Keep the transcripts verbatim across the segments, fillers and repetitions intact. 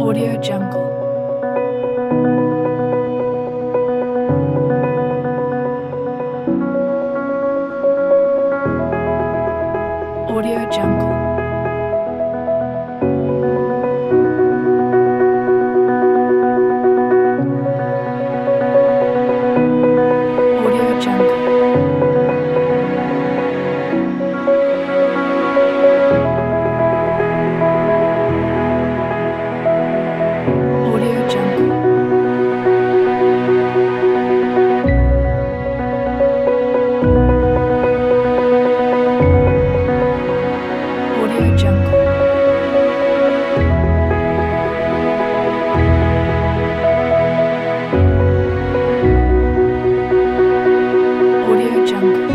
Audio Jungle. Audio Jungle. Audio Jungle. Audio Jungle. Audio Jungle. Audio Jungle.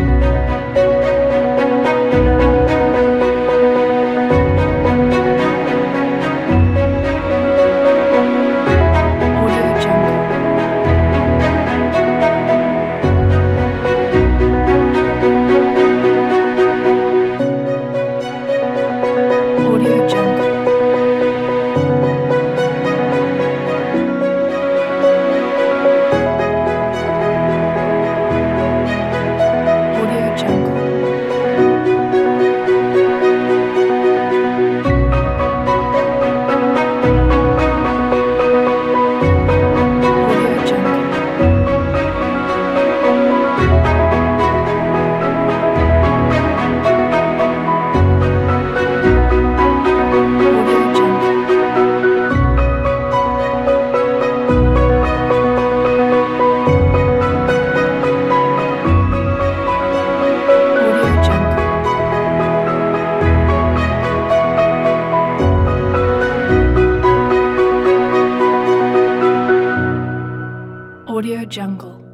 Audio Jungle. Audio Jungle. Audio Jungle. Audio Jungle. Audio Jungle. Audio Jungle. Audio Jungle.